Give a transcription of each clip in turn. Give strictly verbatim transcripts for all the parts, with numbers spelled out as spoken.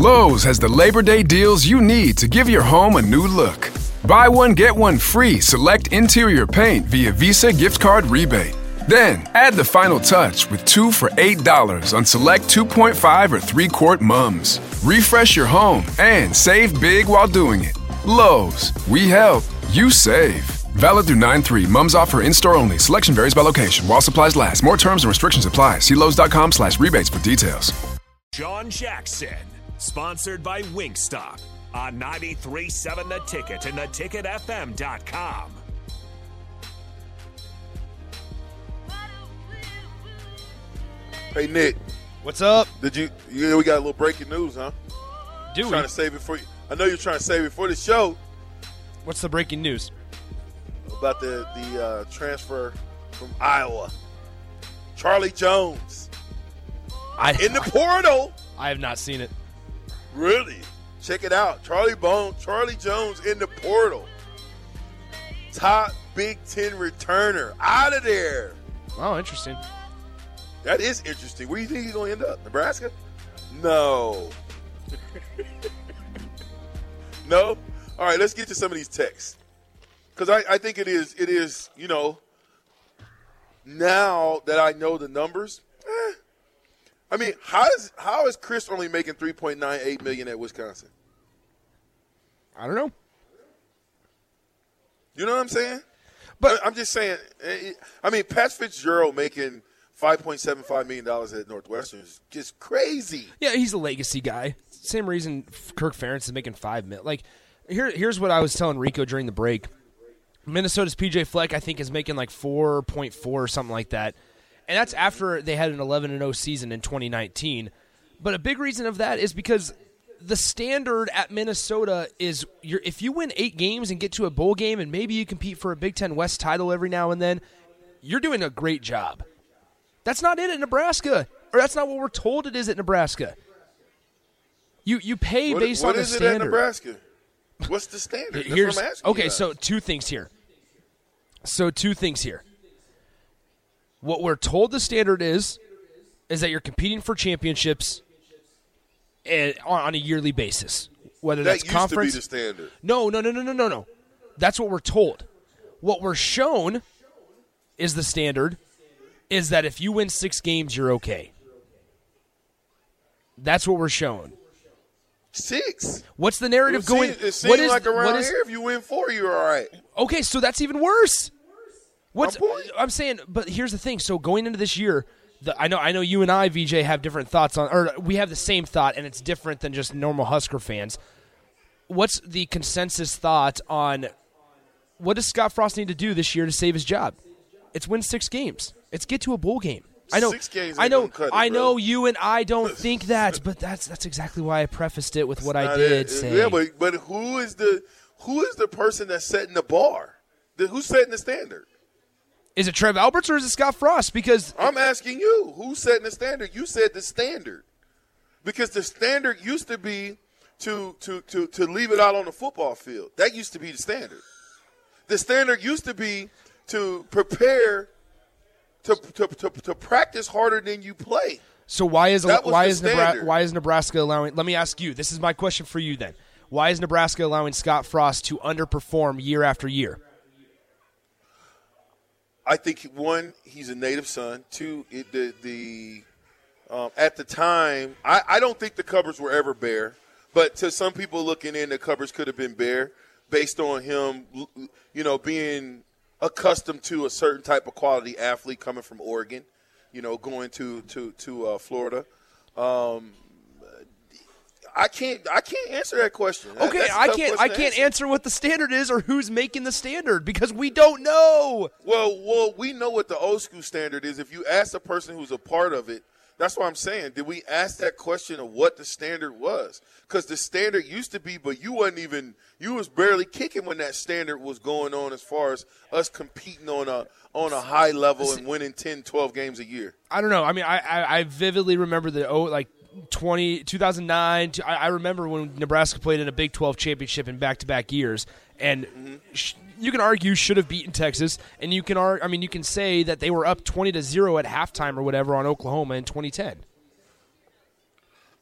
Lowe's has the Labor Day deals you need to give your home a new look. Buy one, get one free select interior paint via Visa gift card rebate. Then, add the final touch with two for eight dollars on select two point five or three quart mums. Refresh your home and save big while doing it. Lowe's, we help, you save. Valid through nine three. Mums offer in-store only. Selection varies by location. While supplies last. More terms and restrictions apply. See Lowe's.com slash rebates for details. John Jackson, sponsored by Wingstop on ninety-three point seven The Ticket and the ticket f m dot com. Hey, Nick. What's up? Did you? Yeah, we got a little breaking news, huh? Do we? Trying to save it for you. I know you're trying to save it for the show. What's the breaking news? About the the uh, transfer from Iowa, Charlie Jones, I in the portal. I have not seen it. Really? Check it out. Charlie Bone, Charlie Jones in the portal. Top Big Ten returner out of there. Oh, interesting. That is interesting. Where do you think he's going to end up? Nebraska? No. No? All right, let's get to some of these texts. Because I, I think it is, it is, you know, now that I know the numbers, eh. I mean, how is how is Chris only making three point nine eight million dollars at Wisconsin? I don't know. You know what I'm saying? But I'm just saying, I mean, Pat Fitzgerald making five point seven five million dollars at Northwestern is just crazy. Yeah, he's a legacy guy. Same reason Kirk Ferentz is making five mil. Like, here, here's what I was telling Rico during the break. Minnesota's P J Fleck, I think, is making like four point four or something like that. And that's after they had an eleven and oh season in twenty nineteen. But a big reason of that is because the standard at Minnesota is you're, if you win eight games and get to a bowl game and maybe you compete for a Big Ten West title every now and then, you're doing a great job. That's not it at Nebraska. Or that's not what we're told it is at Nebraska. You you pay what, based what on the standard. standard. What is it at Nebraska? What's the standard? That's Here's, what I'm asking okay, you so two things here. So two things here. What we're told the standard is, is that you're competing for championships and, on a yearly basis. Whether that that's used conference. to be the standard. No, no, no, no, no, no, no. That's what we're told. What we're shown is the standard is that if you win six games, you're okay. That's what we're shown. Six. What's the narrative it going? Seems, it seems what is, like around what is, here, if you win four, you're all right. Okay, so that's even worse. What's My point? I'm saying? But here's the thing. So going into this year, the, I know, I know you and I, V J, have different thoughts on, or we have the same thought, and it's different than just normal Husker fans. What's the consensus thought on what does Scott Frost need to do this year to save his job? It's win six games. It's get to a bowl game. I know. Six games I ain't know. gonna cut it, I know bro. you and I don't think that, but that's that's exactly why I prefaced it with what I Not did it. say. Yeah, but but who is the who is the person that's setting the bar? The, who's setting the standard? Is it Trev Alberts or is it Scott Frost? Because I'm asking you, who's setting the standard? You said the standard, because the standard used to be to to to to leave it out on the football field. That used to be the standard. The standard used to be to prepare. To, to, to, to practice harder than you play. So why is That was why the is Nebraska standard. why is Nebraska allowing? Let me ask you. This is my question for you. Then, why is Nebraska allowing Scott Frost to underperform year after year? I think one, he's a native son. Two, it, the the um, at the time, I, I don't think the cupboards were ever bare. But to some people looking in, the cupboards could have been bare based on him, you know, being accustomed to a certain type of quality athlete coming from Oregon, you know, going to to to uh, Florida. Um, I can't I can't answer that question. That- Okay, that's a I tough can't question I to can't answer. answer what the standard is or who's making the standard because we don't know. Well, well, we know what the old school standard is. If you ask a person who's a part of it, that's what I'm saying. Did we ask that question of what the standard was? Because the standard used to be, but you wasn't even, you was barely kicking when that standard was going on as far as us competing on a on a high level and winning ten, twelve games a year. I don't know. I mean, I I, I vividly remember the oh like twenty, two thousand nine. I, I remember when Nebraska played in a Big twelve championship in back to back years, and mm-hmm. sh- you can argue should have beaten Texas, and you can argue, I mean, you can say that they were up twenty to zero at halftime or whatever on Oklahoma in twenty ten.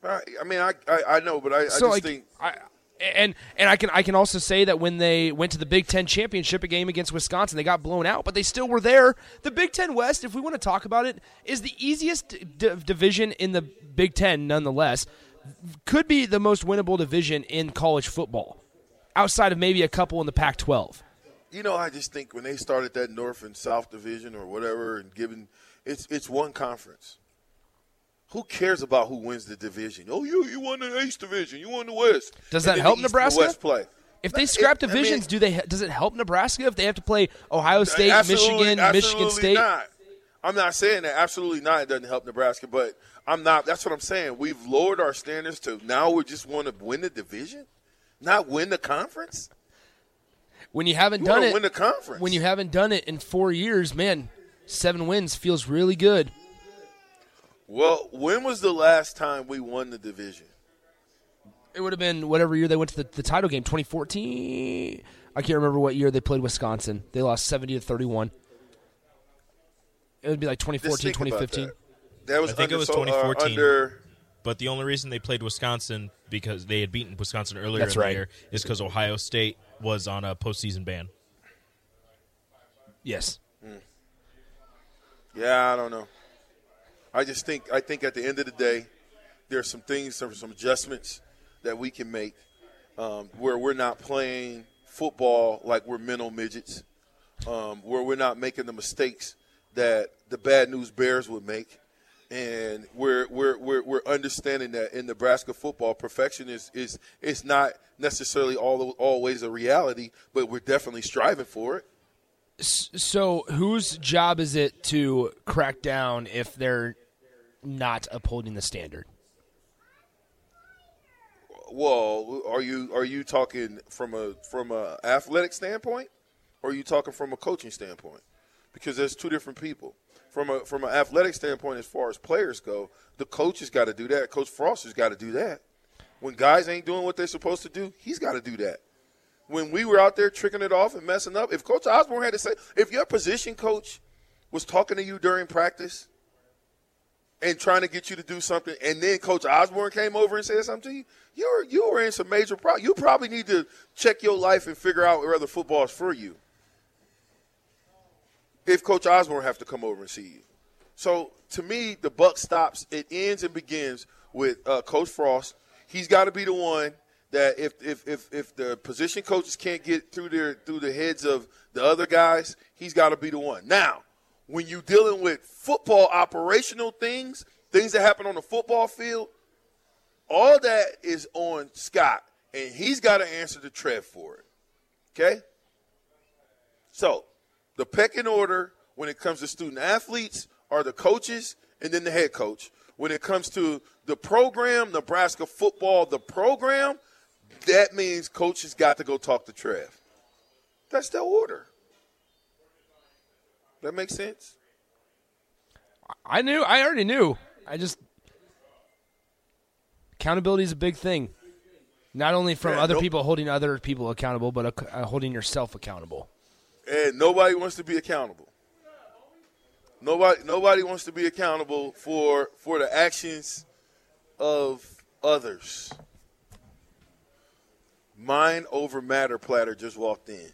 I, I mean, I, I I know, but I, So I just like, think I, and and I can I can also say that when they went to the Big Ten championship, a game against Wisconsin, they got blown out, but they still were there. The Big Ten West, if we want to talk about it, is the easiest d- division in the Big Ten, nonetheless. Could be the most winnable division in college football, outside of maybe a couple in the Pac twelve. You know, I just think when they started that North and South division or whatever, and given it's it's one conference. Who cares about who wins the division? Oh, you you won the East division, you won the West. Does And that then help the East and Nebraska? the West play. If they scrap It- I divisions, mean- do they? Does it help Nebraska if they have to play Ohio State, Absolutely- Michigan, absolutely Michigan State? Not. I'm not saying that. Absolutely not. It doesn't help Nebraska, but I'm not. That's what I'm saying. We've lowered our standards to now we just want to win the division, not win the conference. When you haven't You done want to it, win the conference. when you haven't done it in four years, man, seven wins feels really good. Well, when was the last time we won the division? It would have been whatever year they went to the, the title game, twenty fourteen. I can't remember what year they played Wisconsin. They lost seventy to thirty-one. It would be like twenty Just fourteen, think twenty about fifteen. That, that was I think under, it was so- uh, twenty fourteen. under But the only reason they played Wisconsin, because they had beaten Wisconsin earlier That's in right. the year, is because Ohio State was on a postseason ban. Yes. Yeah, I don't know. I just think I think at the end of the day, there's some things, there's some adjustments that we can make um, where we're not playing football like we're mental midgets, um, where we're not making the mistakes that the Bad News Bears would make, and we're we're we're, we're understanding that in Nebraska football, perfection is is is not necessarily all always a reality, but we're definitely striving for it. So whose job is it to crack down if they're not upholding the standard? Well, are you are you talking from a from a athletic standpoint, or are you talking from a coaching standpoint? Because there's two different people. From a from an athletic standpoint, as far as players go, the coach has got to do that. Coach Frost has got to do that. When guys ain't doing what they're supposed to do, he's got to do that. When we were out there tricking it off and messing up, if Coach Osborne had to say, if your position coach was talking to you during practice and trying to get you to do something, and then Coach Osborne came over and said something to you, you were, you were in some major problems. You probably need to check your life and figure out whether football is for you. If Coach Osborne have to come over and see you. So, to me, the buck stops. It ends and begins with uh, Coach Frost. He's got to be the one that if, if if if the position coaches can't get through their through the heads of the other guys, he's got to be the one. Now, when you're dealing with football operational things, things that happen on the football field, all that is on Scott, and he's got to answer to Trev for it. Okay? So, the pecking order when it comes to student athletes are the coaches and then the head coach. When it comes to the program, Nebraska football, the program, that means coach has got to go talk to Trev. That's their order. That makes sense? I knew. I already knew. I just accountability is a big thing. Not only from Yeah, other nope. people holding other people accountable, but uh, holding yourself accountable. And nobody wants to be accountable. Nobody nobody wants to be accountable for for the actions of others. Mind over matter platter just walked in.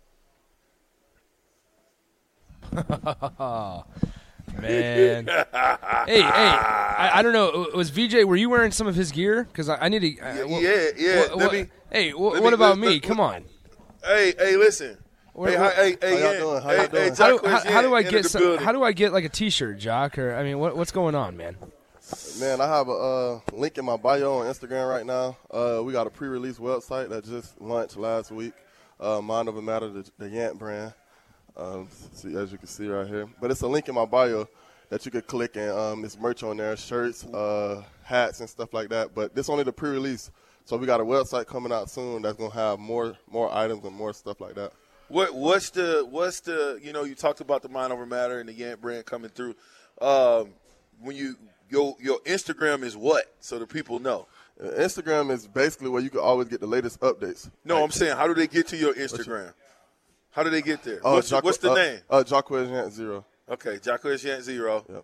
Man. hey, hey, I, I don't know. Was V J, were you wearing some of his gear? Because I, I need to. Uh, wha- yeah, yeah. wha- Let wha- me- hey, wha- let what me- about let- me? let- Come on. Hey, hey, listen. Where- hey, where- hi- hey, hey, y'all Yen. doing? How hey, y'all hey, doing? How do, Jock how, Yen how do I entered get the some? building. How do I get like a T-shirt, Jock? Or I mean, what, what's going on, man? Man, I have a uh, link in my bio on Instagram right now. Uh, we got a pre-release website that just launched last week. Uh, Mind Over Matter, the, the Yant brand. Um, see, as you can see right here. But it's a link in my bio that you could click, and um, it's merch on there, shirts, uh, hats, and stuff like that. But this only the pre-release. So we got a website coming out soon that's going to have more more items and more stuff like that. What what's the what's the you know you talked about the Mind Over Matter and the Yant brand coming through. Um, when you your your Instagram is what so the people know. Uh, Instagram is basically where you can always get the latest updates. No, Like, I'm saying how do they get to your Instagram? How do they get there? uh, what's, Jacque- what's the uh, name? Uh, Jacquez Yant Zero. Okay, Jacques Yant Zero. Yep.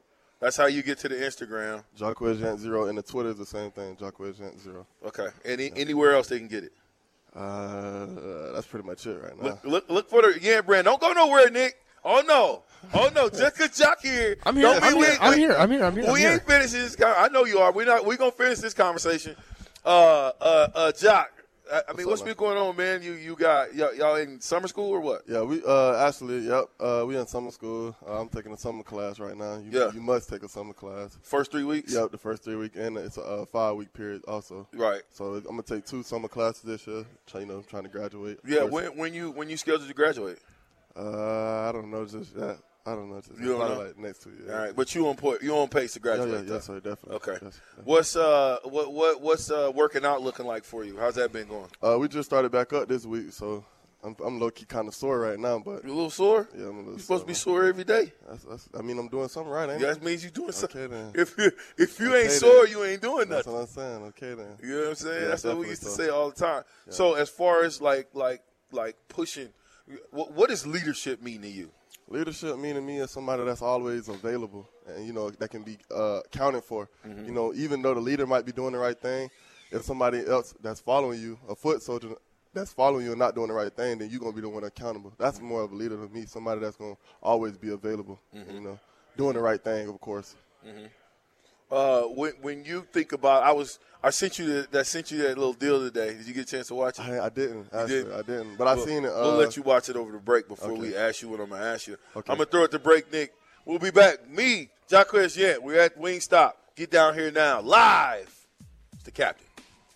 That's how you get to the Instagram. Jacquez Yant Zero, and the Twitter is the same thing, Jacquez Yant Zero. Okay. Any yeah. Anywhere else they can get it? Uh, that's pretty much it right now. Look, look, look for the Yant brand. Don't go nowhere, Nick. Oh no, oh no, just cause Jock here. I'm here. I'm here. I'm here. I'm here. I'm here. We I'm ain't here. finishing this. I know you are. We're not. We're gonna finish this conversation. Uh, uh, uh, Jock. I, I mean, what's, what's been going on, man? You, you got y'all, y'all in summer school or what? Yeah, we uh actually, yep. Uh, we in summer school. Uh, I'm taking a summer class right now. You, yeah. you must take a summer class. First three weeks. Yep, the first three weeks, and it's a uh, five week period also. Right. So I'm gonna take two summer classes this year. Try, you know, trying to graduate. Yeah. First. When when you when you scheduled to graduate? Uh, I don't know, just yet. I don't know. Just you don't probably know? Like next two years. All right, but you on point. You on pace to graduate? Yeah, yeah, yes, sir, definitely. Okay. Yes, definitely. What's uh what what what's uh working out looking like for you? How's that been going? Uh, we just started back up this week, so I'm I'm low key kind of sore right now. But you a little sore? Yeah, I'm a little. You're supposed sore, to be man. sore every day. That's, that's, I mean, I'm doing something right, ain't yeah, it? that means you're doing something. Okay, then. If you if you okay, ain't sore, then. you ain't doing That's nothing. what I'm saying. Okay, then. You know what I'm saying? Yeah, That's what we used to so. say all the time. Yeah. So as far as like like like pushing, what, what does leadership mean to you? Leadership mean to me is somebody that's always available and, you know, that can be uh, accounted for. Mm-hmm. You know, even though the leader might be doing the right thing, if somebody else that's following you, a foot soldier that's following you and not doing the right thing, then you're going to be the one accountable. That's mm-hmm. more of a leader than me, somebody that's going to always be available, mm-hmm. you know, doing the right thing, of course. Mm-hmm. Uh, when when you think about, I was I sent you the, that sent you that little deal today. Did you get a chance to watch it? I, I didn't. Actually, didn't? I didn't. But I we'll, seen it. Uh, we'll let you watch it over the break before okay. we ask you what I'm gonna ask you. Okay. I'm gonna throw it to break, Nick. We'll be back. Me, Jacquez Yant. We're at Wingstop. Get down here now, live. It's the captain.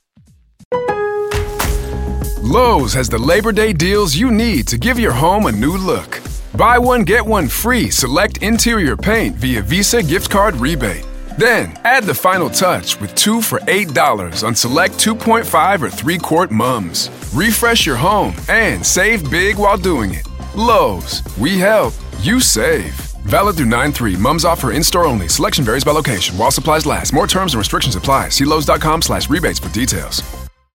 Lowe's has the Labor Day deals you need to give your home a new look. Buy one, get one free select interior paint via Visa gift card rebate. Then, add the final touch with two for eight dollars on select two point five or three quart mums. Refresh your home and save big while doing it. Lowe's, we help, you save. Valid through nine three. Mums offer in-store only. Selection varies by location. While supplies last. More terms and restrictions apply. See Lowe's dot com slash rebates for details.